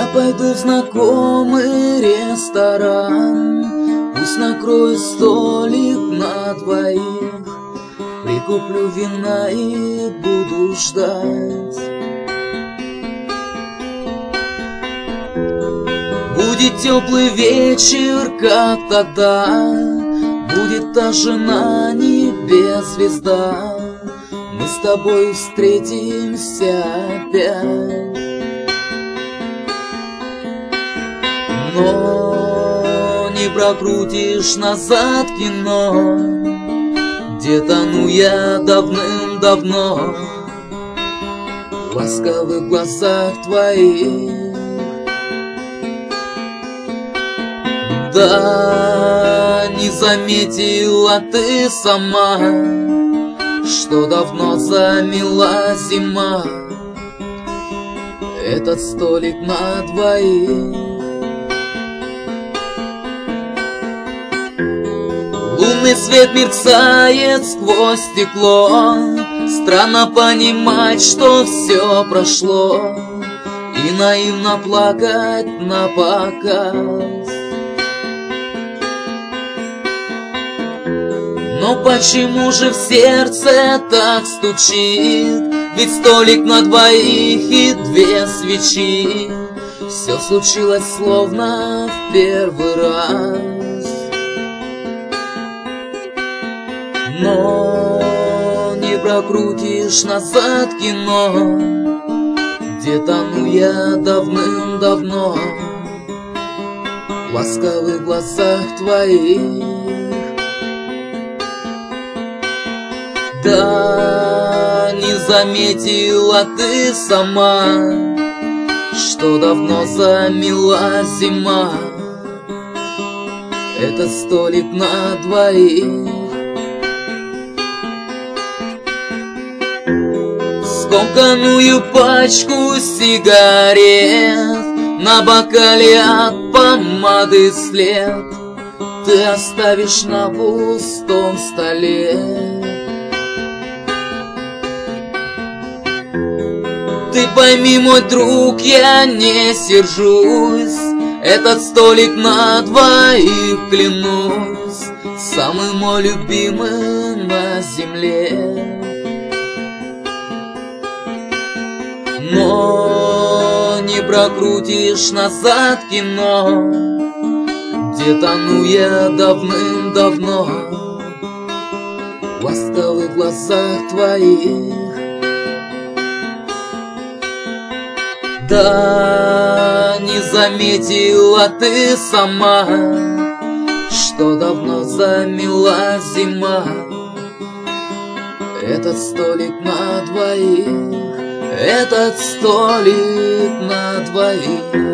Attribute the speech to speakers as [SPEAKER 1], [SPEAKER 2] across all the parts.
[SPEAKER 1] пойду в знакомый ресторан, пусть накроют столик на двоих, прикуплю вина и буду ждать. Будет теплый вечер, как тогда, будет та же на небе звезда, мы с тобой встретимся опять. Но не прокрутишь назад кино, где тону я давным-давно в ласковых глазах твоих. Да, не заметила ты сама, что давно замела зима этот столик на двоих. Лунный свет мерцает сквозь стекло, странно понимать, что все прошло, и наивно плакать напоказ. Но почему же в сердце так стучит? Ведь столик на двоих и две свечи. Все случилось словно в первый раз. Но не прокрутишь назад кино, где тону я давным-давно в ласковых глазах твоих. Да, не заметила ты сама, что давно замела зима этот столик на двоих. Скомканную пачку сигарет, на бокале от помады след ты оставишь на пустом столе. Ты пойми, мой друг, я не сержусь, этот столик на двоих, клянусь, самый мой любимый на земле. Но не прокрутишь назад кино, где тону я давным-давно в ласковых глазах твоих. Да, не заметила ты сама, что давно замела зима этот столик на двоих, этот столик на двоих.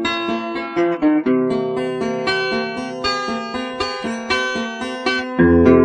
[SPEAKER 2] Thank you.